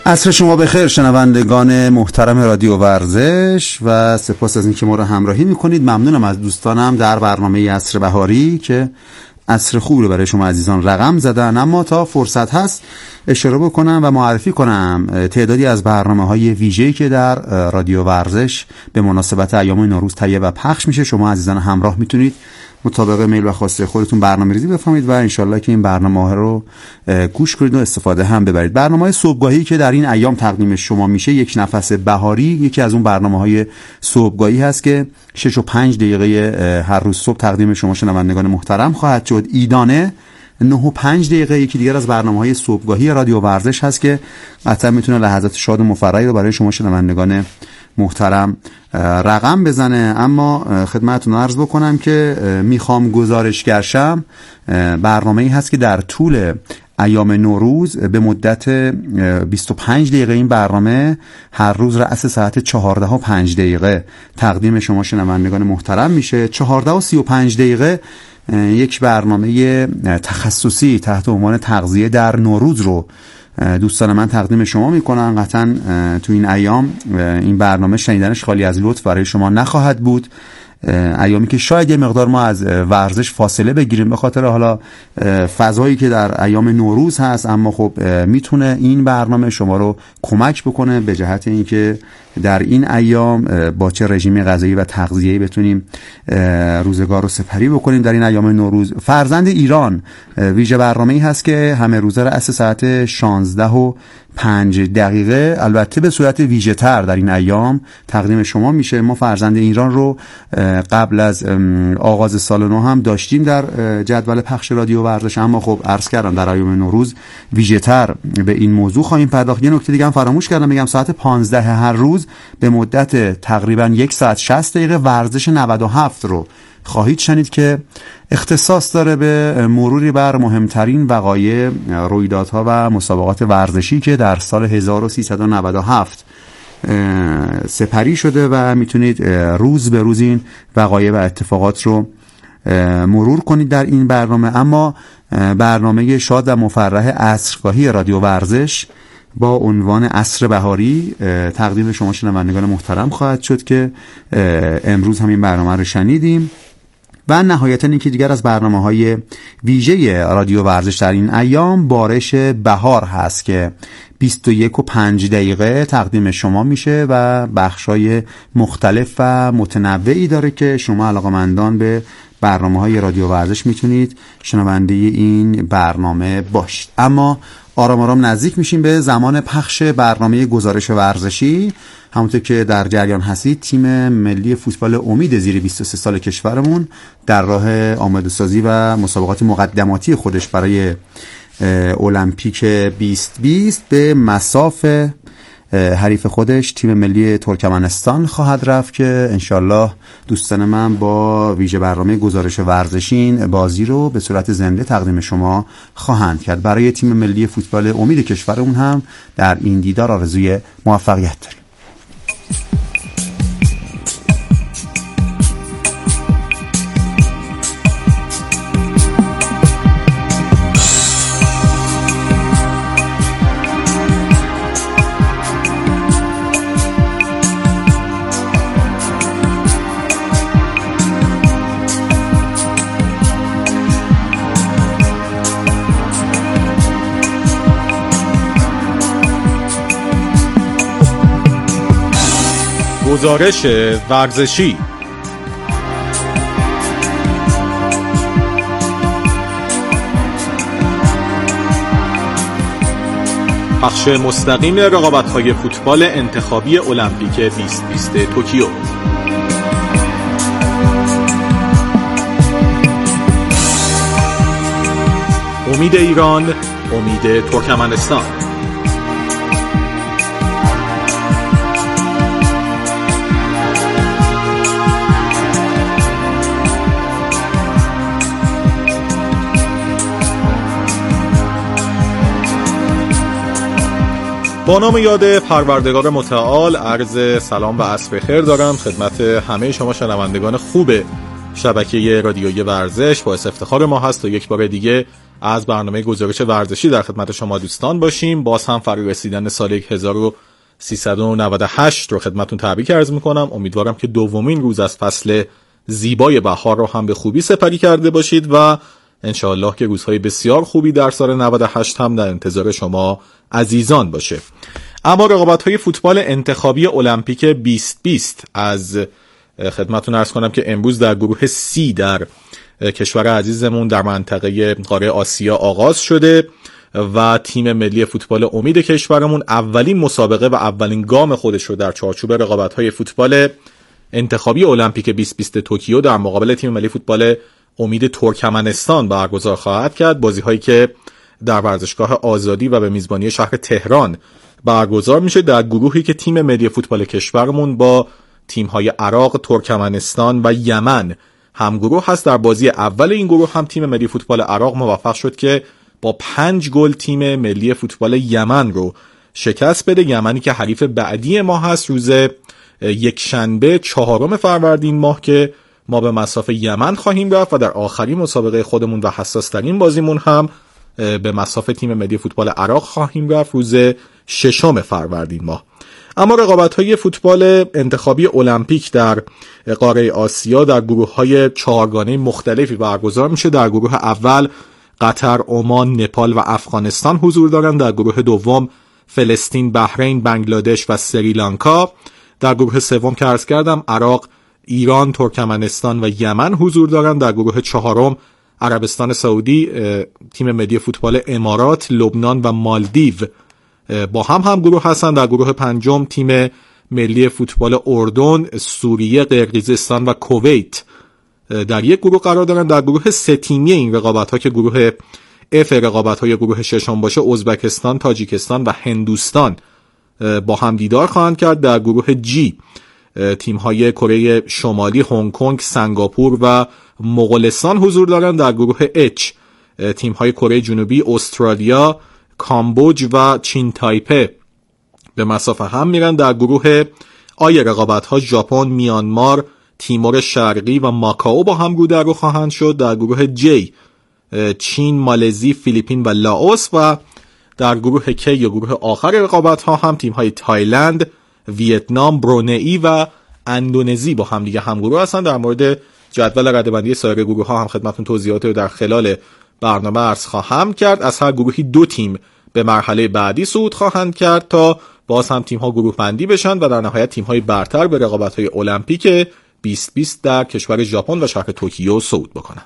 عصر شما بخیر شنوندگان محترم رادیو ورزش و سپاس از اینکه ما رو همراهی میکنید. ممنونم از دوستانم در برنامه عصر بهاری که عصر خوب رو برای شما عزیزان رقم زدن. اما تا فرصت هست اشاره بکنم و معرفی کنم تعدادی از برنامه‌های ویژه‌ای که در رادیو ورزش به مناسبت ایام نوروز تهیه و پخش میشه. شما عزیزان همراه میتونید مطابق میل و خواسته خودتون برنامه‌ریزی بفرمایید و انشالله که این برنامه‌ها رو گوش کنید و استفاده هم ببرید. برنامه صبحگاهی که در این ایام تقدیم شما میشه، یک نفس بهاری، یکی از اون برنامه‌های صبحگاهی هست که 6 و 5 دقیقه هر روز صبح تقدیم شما شنوندگان محترم خواهد شد. ایدانه 9 و 5 دقیقه یکی دیگر از برنامه‌های صبحگاهی رادیو ورزش هست که قطعا میتونه لحظات شاد و مفرحی رو برای شما شنوندگان محترم رقم بزنه. اما خدمتتون عرض بکنم که میخوام گزارش گرشم برنامه‌ای هست که در طول ایام نوروز به مدت 25 دقیقه این برنامه هر روز رأس ساعت 14 و 5 دقیقه تقدیم شما شنوندگان محترم میشه. 14 و 35 دقیقه یک برنامه تخصصی تحت عنوان تغذیه در نوروز رو دوستان من تقدیم شما میکنن. قطعا تو این ایام این برنامه شنیدنش خالی از لطف برای شما نخواهد بود. ایامی که شاید یه مقدار ما از ورزش فاصله بگیریم به خاطر حالا فضایی که در ایام نوروز هست، اما خب میتونه این برنامه شما رو کمک بکنه به جهت اینکه در این ایام با چه رژیم غذایی و تغذیه‌ای بتونیم روزگار رو سپری بکنیم. در این ایام نوروز فرزند ایران ویژه برنامه‌ای هست که همه روزه رأس ساعت 16 و 5 دقیقه البته به صورت ویژه تر در این ایام تقدیم شما میشه. ما فرزند ایران رو قبل از آغاز سال نو هم داشتیم در جدول پخش رادیو ورزش، اما خب عرض کردم در ایام نوروز ویژه تر به این موضوع خواهیم پرداخت. یه نکته دیگه هم فراموش کردم بگم، ساعت 15 هر روز به مدت تقریبا 1 ساعت 60 دقیقه ورزش 97 رو خواهید شنید که اختصاص داره به مروری بر مهمترین وقایع، رویدادها و مسابقات ورزشی که در سال 1397 سپری شده و میتونید روز به روز این وقایع و اتفاقات رو مرور کنید در این برنامه. اما برنامه شاد و مفرح عصرگاهی رادیو ورزش با عنوان عصر بهاری تقدیم شما شنوندگان محترم خواهد شد که امروز همین برنامه رو شنیدیم. و نهایتاً اینکه دیگر از برنامه‌های ویژه رادیو ورزش در این ایام بارش بهار هست که 21 و 5 دقیقه تقدیم شما میشه و بخشای مختلف و متنوعی داره که شما علاقه‌مندان به برنامه‌های رادیو ورزش میتونید شنونده این برنامه باشید. اما آرام آرام نزدیک میشیم به زمان پخش برنامه گزارش ورزشی. همونطور که در جریان هستید تیم ملی فوتبال امید زیر 23 سال کشورمون در راه آماده سازی و مسابقات مقدماتی خودش برای المپیک 2020 به مصاف حریف خودش تیم ملی ترکمنستان خواهد رفت که انشالله دوستان من با ویژه برنامه گزارش ورزشین بازی رو به صورت زنده تقدیم شما خواهند کرد. برای تیم ملی فوتبال امید کشورمون هم در این دیدار آرزوی موفقیت داریم. گزارش ورزشی. پخش مستقیم رقابت‌های فوتبال انتخابی المپیک 2020 توکیو. امید ایران، امید ترکمنستان. با نام یاد پروردگار متعال عرض سلام و عصر خیر دارم خدمت همه شما شنوندگان خوب شبکه رادیویی ورزش. باعث افتخار ما هست و یک بار دیگه از برنامه گزارش ورزشی در خدمت شما دوستان باشیم. باز هم فرا رسیدن سال 1398 رو خدمتون تبریک عرض میکنم. امیدوارم که دومین روز از فصل زیبای بهار رو هم به خوبی سپری کرده باشید و انشاءالله که روزهای بسیار خوبی در سال 98 هم در انتظار شما عزیزان باشه. اما رقابت‌های فوتبال انتخابی المپیک 2020 از خدمتتون عرض کنم که امروز در گروه C در کشور عزیزمون در منطقه قاره آسیا آغاز شده و تیم ملی فوتبال امید کشورمون اولین مسابقه و اولین گام خودش رو در چارچوب رقابت‌های فوتبال انتخابی المپیک 2020 توکیو در مقابل تیم ملی فوتبال امید ترکمنستان برگزار خواهد کرد. بازی‌هایی که در ورزشگاه آزادی و به میزبانی شهر تهران برگزار میشه در گروهی که تیم ملی فوتبال کشورمون با تیم‌های عراق، ترکمنستان و یمن همگروه هست. در بازی اول این گروه هم تیم ملی فوتبال عراق موفق شد که با 5 گل تیم ملی فوتبال یمن رو شکست بده. یمنی که حریف بعدی ما هست روز یکشنبه 4 فروردین ماه که ما به مصاف یمن خواهیم رفت و در آخرین مسابقه خودمون و حساس ترین بازیمون هم به مصاف تیم ملی فوتبال عراق خواهیم رفت روز 6 فروردین ماه. اما رقابت‌های فوتبال انتخابی المپیک در قاره آسیا در گروه‌های 4گانه مختلفی برگزار میشه. در گروه اول قطر، عمان، نپال و افغانستان حضور دارند. در گروه دوم فلسطین، بحرین، بنگلادش و سریلانکا. در گروه سوم که عرض کردم عراق، ایران، ترکمنستان و یمن حضور دارند. در گروه چهارم عربستان سعودی، تیم ملی فوتبال امارات، لبنان و مالدیو با هم گروه هستند. در گروه پنجم تیم ملی فوتبال اردن، سوریه، قرقیزستان و کویت در یک گروه قرار دارند. در گروه سه تیمی این رقابت‌ها که گروه F رقابت‌های گروه ششم باشه، ازبکستان، تاجیکستان و هندوستان با هم دیدار خواهند کرد. در گروه G تیم‌های کره شمالی، هنگ کنگ، سنگاپور و مغولستان حضور دارند. در گروه H تیم‌های کره جنوبی، استرالیا، کامبوج و چین تایپه به مسافه هم میرن. در گروه آی رقابت‌ها ژاپن، میانمار، تیمور شرقی و ماکائو با هم رو خواهند شد. در گروه J چین، مالزی، فیلیپین و لاوس و در گروه K یا گروه آخر رقابت‌ها هم تیم‌های تایلند، ویتنام، برونئی و اندونزی با هم دیگه همگروه هستند. در مورد جدول رده‌بندی سایر گروه‌ها هم خدمتتون توضیحات رو در خلال برنامه عرض خواهم کرد. از هر گروهی 2 تیم به مرحله بعدی صعود خواهند کرد تا باز هم تیم‌ها گروه بندی بشن و در نهایت تیم‌های برتر به رقابت‌های المپیک 2020 در کشور ژاپن و شهر توکیو صعود بکنند.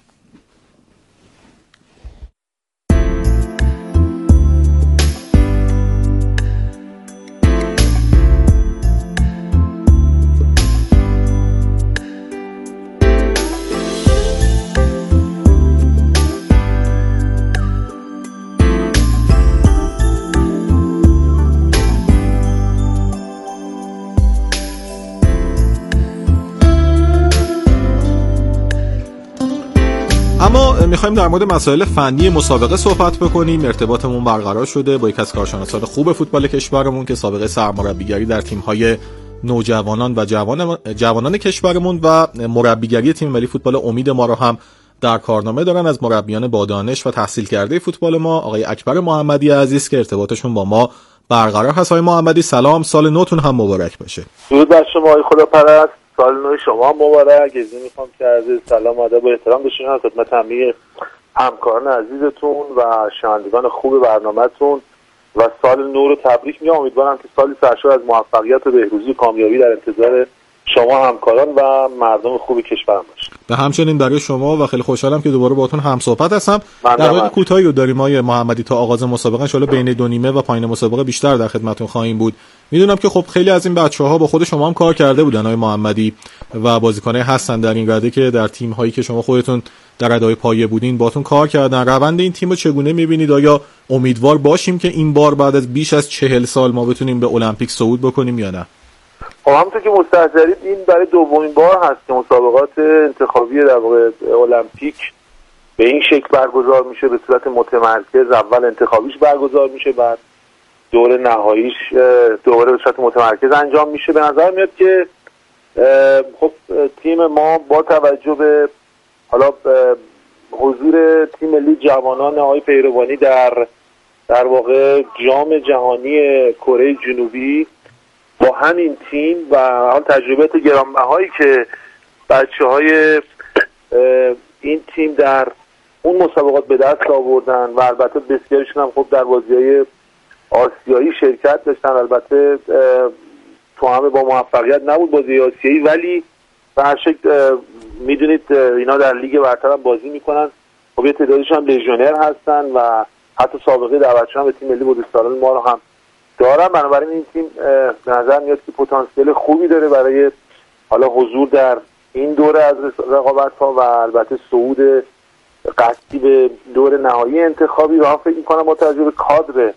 اما میخوایم در مورد مسائل فنی مسابقه صحبت بکنیم. ارتباطمون برقرار شده با یک از کارشناسان خوب فوتبال کشورمون که سابقه سرمربیگری در تیم‌های نوجوانان و جوانان کشورمون و مربیگری تیم ملی فوتبال امید ما رو هم در کارنامه دارن. از مربیان با دانش و تحصیل کرده فوتبال ما آقای اکبر محمدی عزیز که ارتباطشون با ما برقرار هست. آقای محمدی سلام، سال نوتون هم مبارک باشه. درود بر شما آقای خداپرست، سال نو شما هم مبارک. از این میخوام که عرض سلام و ادب و احترام بشینم خدمت همه همکاران عزیزتون و شنوندگان خوب برنامه‌تون و سال نو رو تبریک میگم. امیدوارم که سالی سرشار از موفقیت و بهروزی و کامیابی در انتظار شما همکاران و مردم خوب کشورم باشه. به همچنین برای شما و خیلی خوشحالم که دوباره باهاتون هم صحبت هستم. دقایق کوتاهی رو داریم آقای محمدی تا آغاز مسابقه، ان شاءالله بین 2 نیمه و پایان مسابقه بیشتر در خدمتتون خواهیم بود. میدونم که خب خیلی از این بچه‌ها با خود شما هم کار کرده بودن آقای محمدی و بازیکن‌های هستن در این رده که در تیم‌هایی که شما خودتون در رده‌های پایه بودین باهاتون کار کردن. روند این تیمو چگونه می‌بینید؟ آیا امیدوار باشیم که این بار بعد از بیش از 40 سال ما بتونیم به المپیک صعود بکنیم یا نه؟ خب همونطور که مستحضرید این برای دومین بار هست که مسابقات انتخابی در واقع المپیک به این شکل برگزار میشه، به صورت متمرکز. اول انتخابیش برگزار میشه، بعد دور نهاییش دوباره به صورت متمرکز انجام میشه. به نظر میاد که خب تیم ما با توجه به حالا حضور تیم ملی جوانان آقای پیروانی در واقع جام جهانی کره جنوبی با همین تیم و حال تجربیات گرانبهایی که بچه‌های این تیم در اون مسابقات به دست آوردن و البته بسیارشون هم خب در بازی‌های آسیایی شرکت داشتن. البته تو همه با موفقیت نبود بازی آسیایی، ولی به هر شکل میدونید اینا در لیگ برتر هم بازی میکنن. خب یه تعدادشون هم لژیونر هستن و حتی سابقه دعوتشون هم به تیم ملی بلوچستان ما رو هم دارن. بنابراین این تیم به نظر میاد که پتانسیل خوبی داره برای حالا حضور در این دوره از رقابت‌ها و البته صعود قطعی به دور نهایی انتخابی. و فکر می‌کنم با توجه به کادر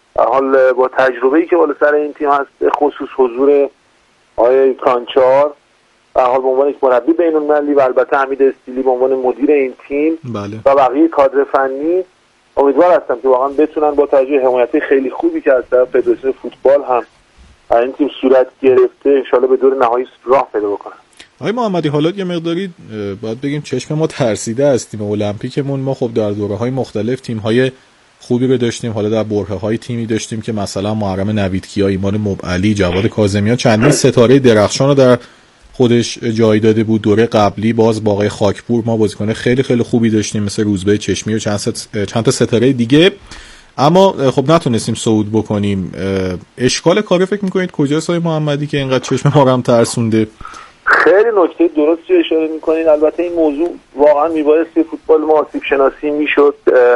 حال با تجربه‌ای که بالا سر این تیم هست، خصوص حضور آقای کانچار و حال به عنوان یک مربی بین‌المللی و البته حمید استیلی به عنوان مدیر این تیم و بقیه کادر فنی، امیدوار هستم که واقعا بتونن با توجه حمایت خیلی خوبی که از طرف فدراسیون فوتبال هم این تیم صورت گرفته انشالله به دور نهایی راه پیدا بکنن. آقای محمدی حالا یه مقداری باید بگیم چشم ما ترسیده از تیم المپیکمون. ما خب در دوره‌های مختلف تیم‌های خوبی رو داشتیم. حالا در برهه‌های تیمی داشتیم که مثلا محرم نویدکیا، ایمان مبعلی، جواد کاظمیان چندین ستاره درخشان رو در خودش جای داده بود. دوره قبلی باز با آقای خاکپور ما بازیکن خیلی خیلی خوبی داشتیم مثل روزبه چشمی و چند تا ستاره دیگه، اما خب نتونستیم صعود بکنیم. اشکال کار فکر می‌کنید کجاست آقای محمدی که اینقدر چشم ما رو هم ترسونده؟ خیلی نکته درستی اشاره می‌کنید. البته این موضوع واقعا میبایستی فوتبال ما آسیب شناسی میشد.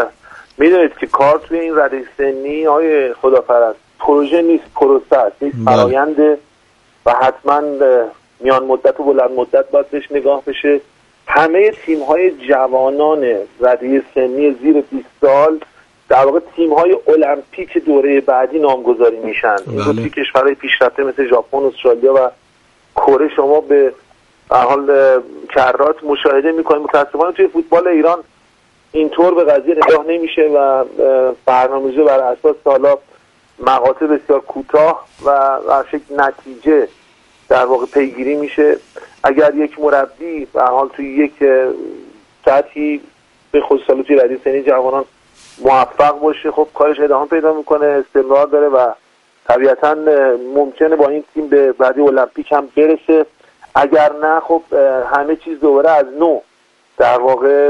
میدونید که کار توی این رده سنی های خداپرست پروژه نیست، پروسه است، نیست فراینده و حتما میان مدت و بلند مدت باید بهش نگاه بشه. همه تیم‌های جوانان رده سنی زیر 20 سال در واقع تیم‌های المپیک دوره بعدی نامگذاری میشن. این دو کشورهای پیشرفته مثل ژاپن، استرالیا و کره شما به حال کرات مشاهده می‌کنید. متأسفانه توی فوتبال ایران اینطور به قضیه نگاه نمیشه و برنامه‌ریزی بر اساس حالا مقاطع بسیار کوتاه و شکل نتیجه در واقع پیگیری میشه. اگر یک مربی به حال توی یک سطحی به خصوص توی رده سنی جوانان موفق باشه، خب کارش ادامه پیدا میکنه، استمرار داره و طبیعتاً ممکنه با این تیم به بعدی المپیک هم برسه. اگر نه خب همه چیز دوباره از نو در واقع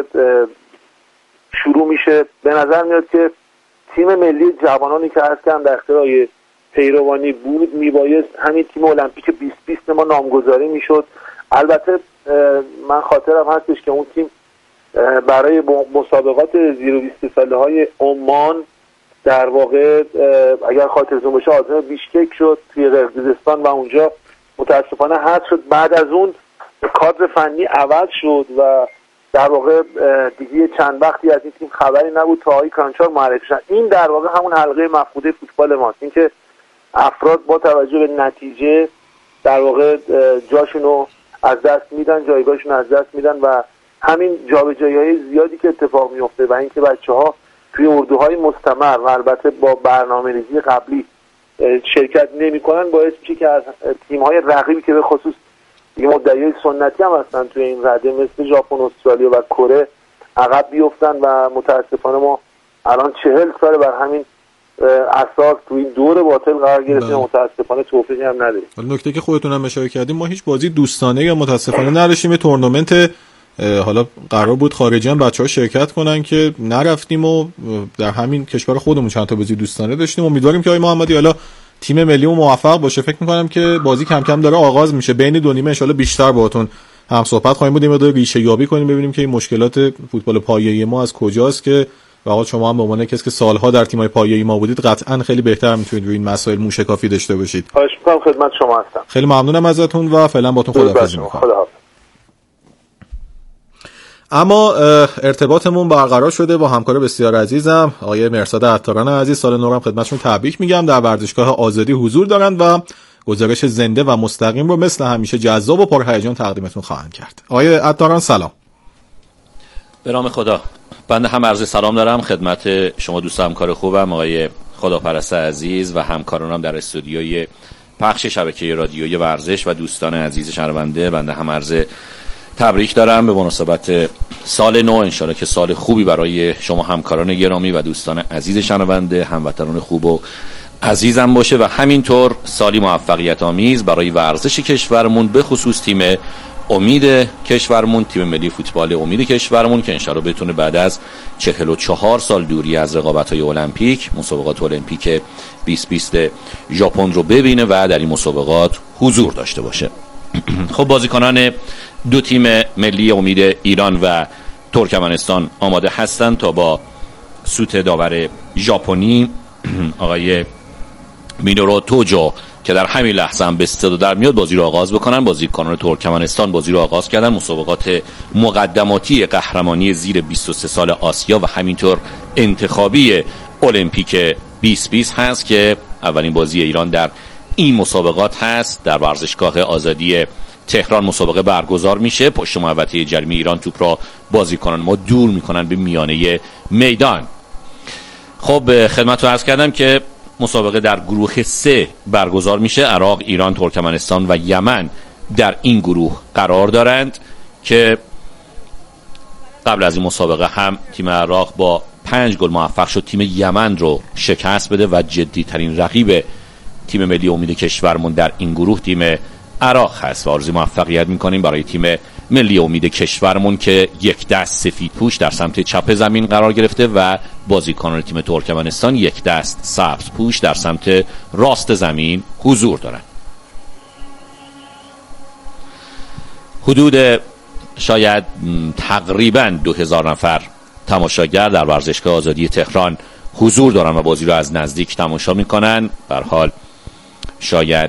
شروع میشه. به نظر میاد که تیم ملی جوانانی که هست که هم در اختیار پیروانی بود میبایست همین تیم المپیک 2020 ما نامگذاری میشد. البته من خاطرم هستش که اون تیم برای مسابقات زیر 20 ساله های عمان در واقع اگر خاطرتون باشه عازم بیشکک شد توی قرقیزستان و اونجا متاسفانه حذف شد. بعد از اون کادر فنی عوض شد و در واقع دیگه چند وقتی از این تیم خبری نبود تا آقای کانچار معرفی شد. این در واقع همون حلقه مفقوده فوتبال ماست، اینکه افراد با توجه به نتیجه در واقع جاشونو از دست میدن، جایگاهشون از دست میدن و همین جابجایی‌های زیادی که اتفاق میفته و اینکه بچه‌ها توی اردوهای مستمر و البته با برنامه‌ریزی قبلی شرکت نمی‌کنن باعث میشه که از تیم‌های رقیبی که به خصوص دیگه مدعیای سنتی هم هستن توی این رده مثل ژاپن، استرالیا و کره عقب بیفتن و متاسفانه ما الان 40 سال بر همین اساس تو این دور باطل قرار گرفتیم. متاسفانه توفیقی هم نداریم. نکته که خودتون هم اشاره کردیم ما هیچ بازی دوستانه یا متاسفانه نداشتیم. تورنمنت حالا قرار بود خارجی هم بچه‌ها شرکت کنن که نرفتیم و در همین کشور خودمون چند تا بازی دوستانه داشتیم. امیدواریم که آقای محمدی حالا تیم ملیمون موفق باشه. فکر می‌کنم که بازی کم کم داره آغاز میشه. بین دو نیمه ان شاءالله بیشتر باهاتون هم صحبت خواهیم بود. مقدار ریشه یابی کنیم ببینیم که این مشکلات فوتبال پایه‌ای ما از کجاست که واقعا شما هم به عنوان کسی که سالها در تیم‌های پایه‌ای ما بودید قطعاً خیلی بهتر میتونید روی این مسائل موشکافی داشته باشید. خواهش می‌کنم، خدمت شما هستم. خیلی ممنونم ازتون و فعلا باهاتون خداحافظی می‌کنم. اما ارتباطمون برقرار شده با همکار بسیار عزیزم آقای مرصاد عطاران عزیز. سال نو هم خدمتشون تبریک میگم. در ورزشگاه آزادی حضور دارن و گزارش زنده و مستقیم رو مثل همیشه جذاب و پرهیجان تقدیمتون خواهند کرد. آقای عطاران سلام. به نام خدا. بنده هم عرض سلام دارم خدمت شما دوست همکار خوبم آقای خداپرست عزیز و همکارانم در استودیوی پخش شبکه رادیویی ورزش و دوستان عزیز شنونده. بنده هم عرض تبریک دارم به مناسبت سال نو. انشالله که سال خوبی برای شما همکاران گرامی و دوستان عزیز شنونده، هموطنان خوب و عزیزم باشه و همینطور سالی موفقیت آمیز برای ورزش کشورمون، به خصوص تیم امید کشورمون، تیم ملی فوتبال امید کشورمون که انشالله بتونه بعد از 44 سال دوری از رقابت‌های المپیک، مسابقات المپیک 2020 ژاپن رو ببینه و در این مسابقات حضور داشته باشه. خب بازیکنان دو تیم ملی امید ایران و ترکمنستان آماده هستند تا با سوت داور ژاپنی آقای مینورو توجو که در همین لحظه هم به استعداد در میاد بازی رو آغاز بکنن. بازیکنان ترکمنستان بازی رو آغاز کردن. مسابقات مقدماتی قهرمانی زیر 23 سال آسیا و همینطور انتخابی المپیک 2020 هست که اولین بازی ایران در این مسابقات هست. در ورزشگاه آزادی تهران مسابقه برگزار میشه. پشت محوطه جریمه ایران توپ را بازیکنان ما دور میکنن به میانه میدان. خب خدمت رو عرض کردم که مسابقه در گروه 3 برگزار میشه. عراق، ایران، ترکمنستان و یمن در این گروه قرار دارند که قبل از این مسابقه هم تیم عراق با 5 گل موفق شد تیم یمن رو شکست بده و جدی ترین رقیب تیم ملی امید کشورمون در این گروه تیم عراق هست و آرزوی موفقیت میکنیم برای تیم ملی امید کشورمون که یک دست سفید پوش در سمت چپ زمین قرار گرفته و بازیکنان تیم ترکمنستان یک دست سبز پوش در سمت راست زمین حضور دارند. حدود شاید تقریبا 2000 نفر تماشاگر در ورزشگاه آزادی تهران حضور دارن و بازی رو از نزدیک تماشا میکنن. به هر حال شاید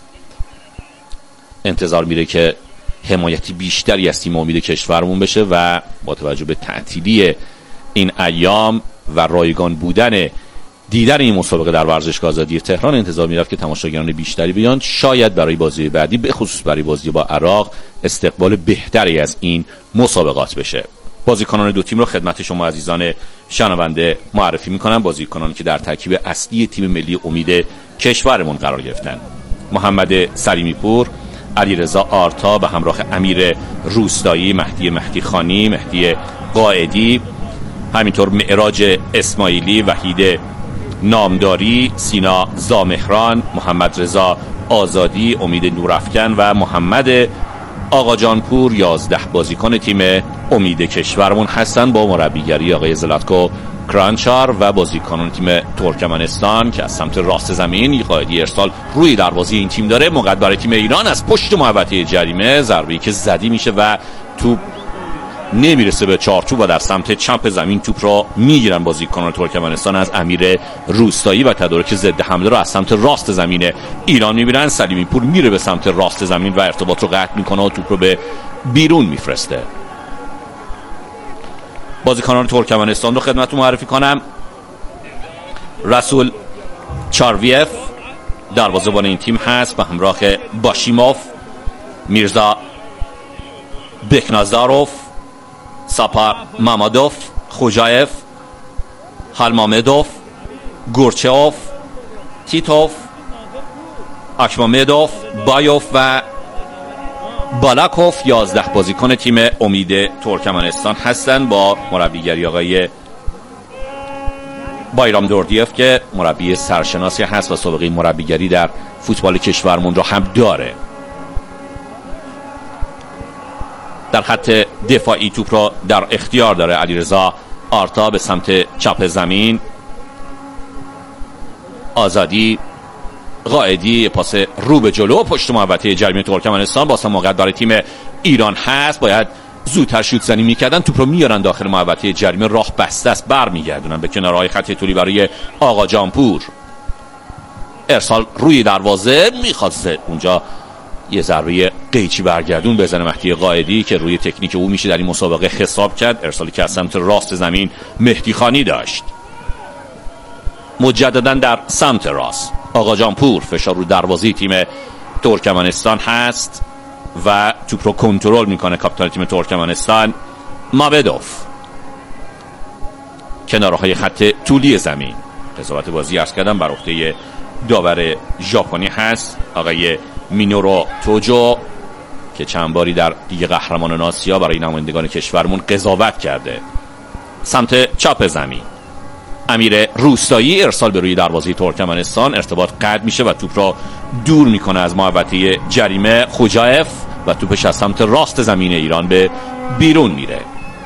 انتظار میره که حمایتی بیشتری از تیم امید کشورمون بشه و با توجه به تعطیلی این ایام و رایگان بودن دیدن این مسابقه در ورزشگاه آزادی تهران انتظار میرفت که تماشاگران بیشتری بیان. شاید برای بازی بعدی به خصوص برای بازی با عراق استقبال بهتری از این مسابقات بشه. بازیکنان دو تیم رو خدمت شما عزیزان شنونده معرفی میکنم. بازیکنانی که در ترکیب اصلی تیم ملی امید کشورمون قرار گرفتن: محمد سلیمی پور، علیرضا آرتا به همراه امیر روستایی، مهدی خانی، مهدی قائدی، همینطور معراج اسماعیلی، وحید نامداری، سینا زامهران، محمد رضا آزادی، امید نورافکن و محمد آقاجانپور 11 بازیکن تیم امید کشورمون هستن با مربیگری آقای زلاتکو کرانچار و بازیکنان تیم ترکمنستان که از سمت راست زمین قائدی ارسال روی دروازه این تیم داره. موقع برای تیم ایران از پشت محوطه جریمه ضربه‌ای که زدی میشه و توپ نمیرسه به چارچوب و در سمت چپ زمین توپ را میگیرن بازیکنان ترکمنستان از امیر روستایی و تدارک ضد حمله را از سمت راست زمین ایران میبینن. سلیمی پور میره به سمت راست زمین و ارتباط رو قطع میکنه و توپ رو به بیرون میفرسته. بازیکنان ترکمنستان رو خدمتتون معرفی کنم: رسول چارویف دروازه‌بان این تیم هست به همراه باشیموف، میرزا بکنازاروف، ساپار مامادوف، خوجایف، حلمامدوف، گورچهوف، تیتوف، اکمامدوف، بایوف و بالاکوف 11 بازیکن تیم امید ترکمنستان هستند با مربیگری آقای بایرام دوردیف که مربی سرشناسی هست و سابقه مربیگری در فوتبال کشورمون را هم داره. در خط دفاعی توپ را در اختیار داره علیرضا آرتا به سمت چپ زمین، آزادی، قائدی پاس رو به جلو پشت محوطه جریمه ترکمنستان. بازم موقع برای تیم ایران هست، باید زودتر شوت زنی میکردن، توپ رو میارن داخل محوطه جریمه، راه بسته است، برمیگردونن به کنارهای خط طولی برای آقا جانپور. ارسال روی دروازه، میخواد اونجا یه ضربه قیچی برگردون بزنه مهدی قائدی که روی تکنیک او میشه در این مسابقه حساب کرد. ارسالی که از سمت راست زمین مهدی خانی داشت. مجددا در سمت راست آقا جانپور، فشار رو دروازه تیم ترکمنستان هست و توپ رو کنترل میکنه کاپیتان تیم ترکمنستان مابدوف. کنارهای خط طولی زمین قضاوت بازی عرض کردم بر عهده داور ژاپنی هست آقای مینورو توجو که چند باری در لیگ قهرمانان آسیا برای نمایندگان کشورمون قضاوت کرده. سمت چپ زمین امیر روستایی ارسال به روی دروازه ترکمنستان، ارتباط قطع میشه و توپ را دور میکنه از محوطه جریمه خوجایف و توپش از سمت راست زمین ایران به بیرون میره.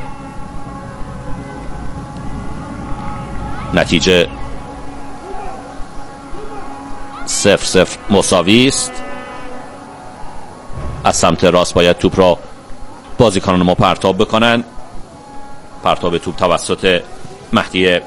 نتیجه 0-0 مساوی است. از سمت راست باید توپ را بازیکنان ما پرتاب بکنن. پرتاب توپ توسط مهدی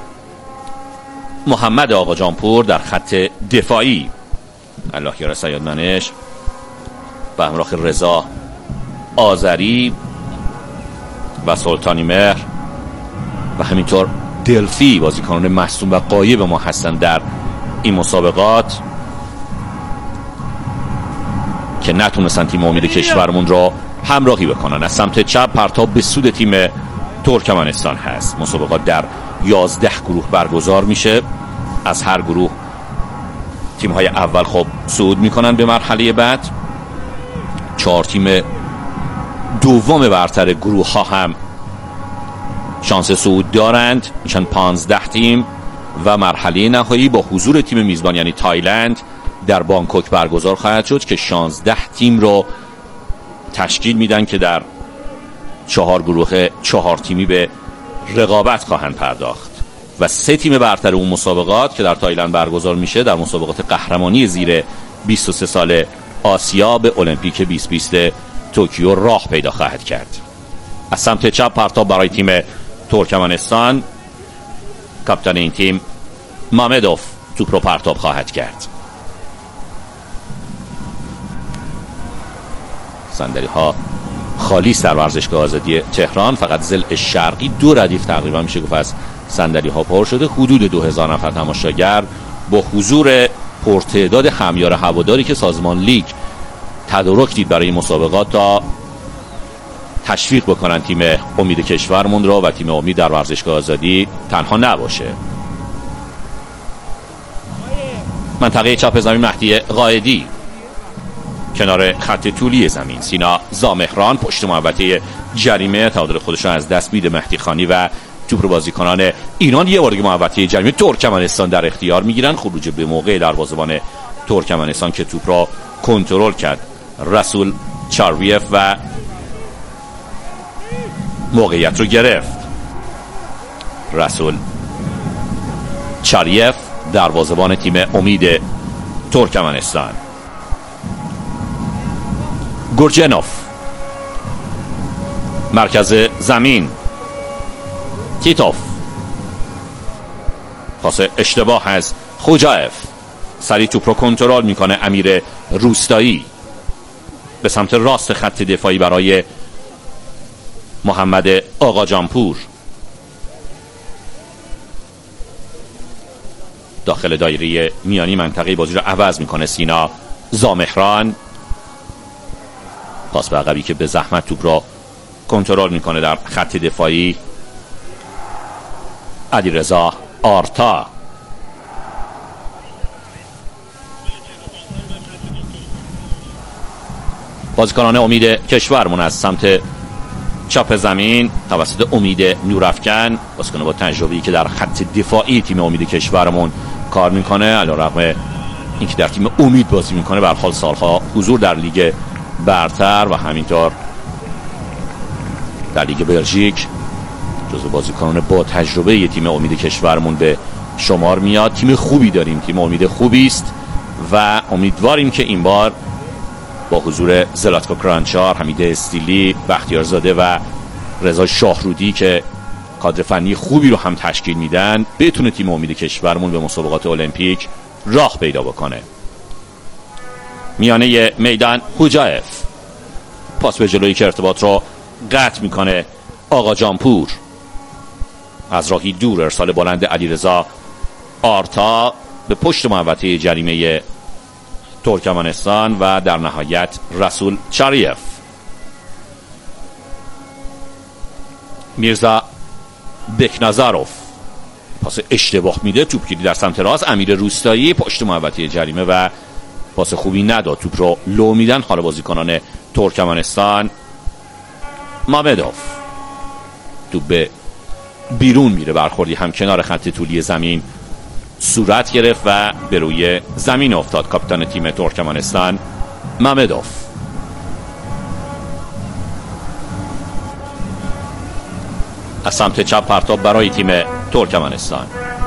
محمد آقاجانپور در خط دفاعی. اللهیار سیادمنش به همراه رضا آذری و سلطانی مهر و همینطور دلفی بازیکنان مصدوم و غایب ما هستند در این مسابقات که نتونستن تیم امید کشورمون را همراهی بکنن. از سمت چپ پرتاب به سود تیم ترکمنستان هست. مسابقات در 11 گروه برگزار میشه. از هر گروه تیم های اول خب صعود میکنن به مرحله بعد. 4 تیم دوم برتر گروه ها هم شانس صعود دارند، میشن 15 تیم و مرحله نهایی با حضور تیم میزبان یعنی تایلند در بانکوک برگزار خواهد شد که 16 تیم رو تشکیل میدن که در 4 گروه 4 تیمی به رقابت خواهند پرداخت و 3 تیم برتر اون مسابقات که در تایلند برگزار میشه در مسابقات قهرمانی زیر 23 سال آسیا به المپیک 2020 توکیو راه پیدا خواهد کرد. از سمت چپ پرتاب برای تیم ترکمنستان، کاپیتان این تیم مامدوف توپ رو پرتاب خواهد کرد. صندلی ها خالی است در ورزشگاه آزادی تهران. فقط ضلع شرقی 2 ردیف تقریبا میشه گفت از صندلی ها پر شده. حدود 2000 نفر تماشاگر با حضور پرتعداد همیار هواداری که سازمان لیگ تدارک دید برای مسابقات تا تشویق بکنن تیم امید کشورمون را و تیم امید در ورزشگاه آزادی تنها نباشه. منطقه چپ زمین مهدی قائدی، کنار خط طولی زمین سینا زامهران پشت محوطه جریمه تعادل خودش را از دست میده. مهدی خانی و توپ رو بازیکنان ایران یه بار دیگه محوطه جریمه ترکمنستان در اختیار میگیرن. خروج به موقع دروازه‌بان ترکمنستان که توپ را کنترل کرد رسول چارویف و موقعیت رو گرفت. رسول چاریف دروازه‌بان تیم امید ترکمنستان. گورجنوف مرکز زمین، تیتوف پاس اشتباه از خوجایف، سریع توپ رو کنترل میکنه امیر روستایی به سمت راست خط دفاعی برای محمد آقاجانپور. داخل دایره میانی منطقه بازی رو عوض میکنه سینا زامهران. پاس به عقبی که به زحمت توپ را کنترل میکنه در خط دفاعی علیرضا آرتا. بازیکنان امید کشورمون از سمت چپ زمین توسط امید نورافکن، بازیکن با تجربه‌ای که در خط دفاعی تیم امید کشورمون کار میکنه، علیرغم اینکه در تیم امید بازی میکنه به هر حال سالها حضور در لیگ برتر و همینطور در لیگ بلژیک جزو بازیکنان با تجربه تیم امید کشورمون به شمار میاد. تیم خوبی داریم، تیم امید خوبی است و امیدواریم که این بار با حضور زلاتکو کرانچار، حمید استیلی، بختیارزاده و رضا شاهرودی که کادر فنی خوبی رو هم تشکیل میدن بتونه تیم امید کشورمون به مسابقات المپیک راه پیدا بکنه. میانه میدان خوجایف، پاس به جلویی که ارتباط رو قطع میکنه آقاجانپور، از راهی دور ارسال بلند علیرضا آرتا به پشت محوطه جریمه ترکمنستان و در نهایت رسول چاریف. میرزا بکنازاروف پاس اشتباه میده، توپگیری در سمت راست امیر روستایی پشت محوطه جریمه و پاس خوبی نداد، توپ رو لو میدن حالا بازیکنان ترکمنستان. مامدوف توپ به بیرون میره، برخوردی هم کنار خط طولی زمین صورت گرفت و به روی زمین افتاد کاپیتان تیم ترکمنستان مامدوف. از سمت چپ پرتاب برای تیم ترکمنستان.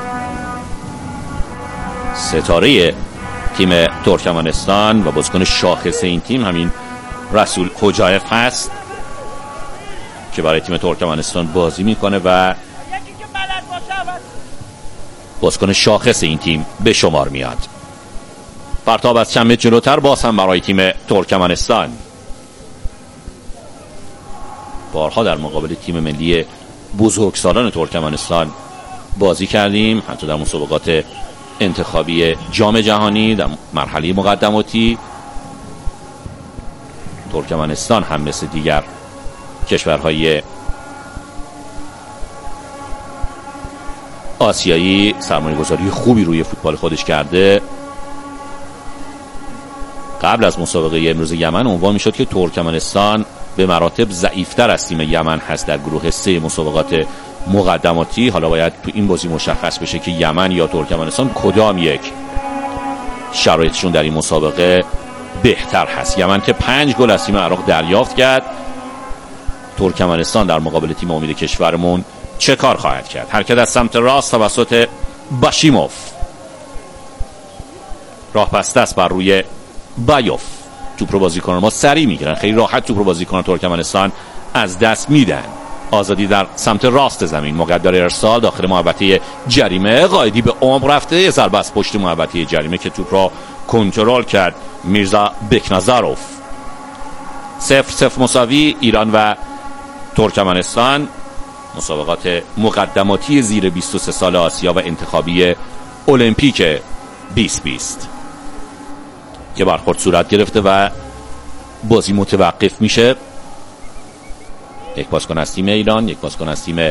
ستاره تیم ترکمنستان و بازیکن شاخص این تیم همین رسول حجایف هست که برای تیم ترکمنستان بازی میکنه و بازیکن شاخص این تیم به شمار میاد. پرتاب از چند متر جلوتر باز هم برای تیم ترکمنستان. بارها در مقابل تیم ملی بزرگسالان ترکمنستان بازی کردیم، حتی در مسابقات انتخابی جام جهانی در مرحله مقدماتی. ترکمنستان هم مثل دیگر کشورهای آسیایی سرمایه‌گذاری خوبی روی فوتبال خودش کرده. قبل از مسابقه امروز یمن عنوان میشد که ترکمنستان به مراتب ضعیفتر از تیم یمن هست در گروه 3 مسابقات مقدماتی. حالا باید تو این بازی مشخص بشه که یمن یا ترکمنستان کدام یک شرایطشون در این مسابقه بهتر هست. یمن که 5 گل از تیم عراق دریافت کرد، ترکمنستان در مقابل تیم امید کشورمون چه کار خواهد کرد؟ حرکت از سمت راست توسط باشیموف، راه بسته است بر روی بایوف. توپ رو بازیکنان ما سریع میگیرن، خیلی راحت توپ رو بازیکنان ترکمنستان از دست میدن. آزادی در سمت راست زمین، مقدر ارسال داخل محوطه جریمه، قائدی به عمق رفته، یه ضربه از پشت محوطه جریمه که توپ را کنترل کرد میرزا بکنازاروف. 0-0 مساوی ایران و ترکمنستان. مسابقات مقدماتی زیر 23 سال آسیا و انتخابی المپیک 2020 که برخورد صورت گرفته و بازی متوقف میشه. یک بازیکن از تیم ایران، یک بازیکن از تیم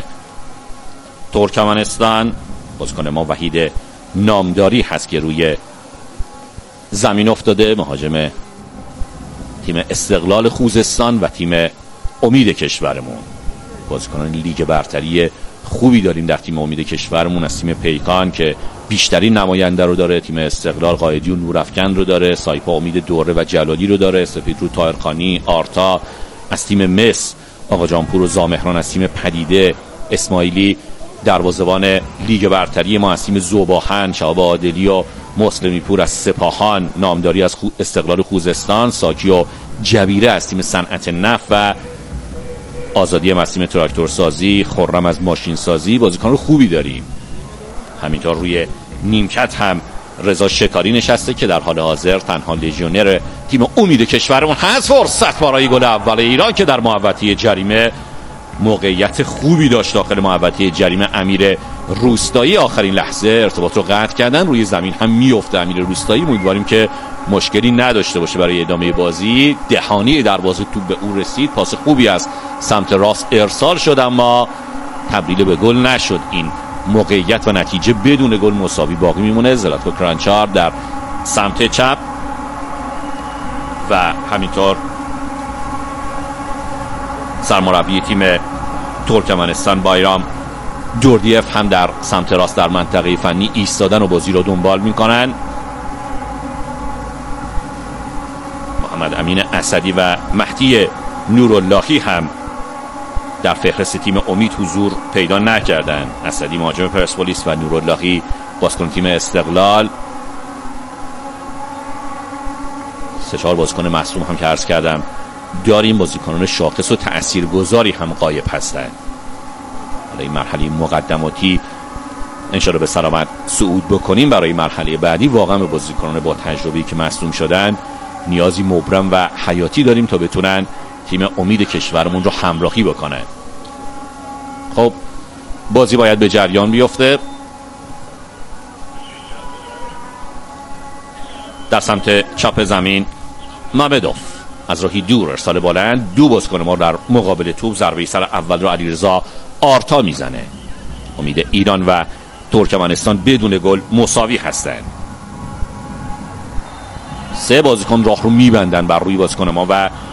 ترکمنستان. بازیکن ما وحید نامداری هست که روی زمین افتاده، مهاجم تیم استقلال خوزستان و تیم امید کشورمون. بازیکنان لیگ برتری خوبی داریم در تیم امید کشورمون. از تیم پیکان که بیشترین نماینده رو داره، تیم استقلال قائدی و نورافکن رو داره، سایپا امید دوره و جلالی رو داره، سپیدرو طاهرخانی، آرتا. از تیم مس آقا جانپور و زامهران. از تیم پدیده اسماعیلی دروازه‌بان لیگ برتری ما. از تیم زوباهن شهاب عادلی و مسلمی پور. از سپاهان نامداری از استقلال خوزستان، ساکی و جبیره از تیم صنعت نفت و آزادی از تیم تراکتور سازی، خرم از ماشین سازی. بازیکن رو خوبی داریم. همینطور روی نیمکت هم رضا شکاری نشسته که در حال حاضر تنها لژیونر تیم امید کشورمون هست. فرصت برای گل اول ایران که در محوطه جریمه موقعیت خوبی داشت داخل محوطه جریمه. امیر روستایی آخرین لحظه ارتباط رو قطع کردن، روی زمین هم میفته امیر روستایی. امیدواریم که مشکلی نداشته باشه برای ادامه بازی. دهانی دروازه توپ به او رسید، پاس خوبی از سمت راست ارسال شد اما تبدیل به گل نشد. این موقعیت و نتیجه بدون گل مساوی باقی میمونه. زلاتکو کرانچار در سمت چپ و همینطور سرمربی تیم ترکمنستان بایرام دوردیف هم در سمت راست در منطقه فنی ایستادن و بازی رو دنبال میکنن. محمد امین اسدی و مهدی نوراللهی هم در فهرست تیم امید حضور پیدا نکردن. اسدی مهاجم پرسپولیس و نوراللهی بازیکن تیم استقلال. 3-4 بازیکن مصدوم هم که عرض کردم داریم. بازیکنان شاخص و تاثیرگذاری هم غایب هستند. حالا این مرحله مقدماتی انشاءالله به سلامت صعود بکنیم. برای مرحله بعدی واقعا به بازیکنان با تجربه‌ای که مصدوم شدن نیازی مبرم و حیاتی داریم تا بتونن تیم امید کشورمون رو همراهی بکنن. خب بازی باید به جریان بیفته. در سمت چپ زمین مامدوف از راهی دور ارسال بلند. دو بازیکن ما در مقابل توپ. ضربه سر اول رو علیرضا آرتا میزنه. امید ایران و ترکمنستان بدون گل مساوی هستند. 3 بازیکن راه رو میبندن بر روی بازیکن ما و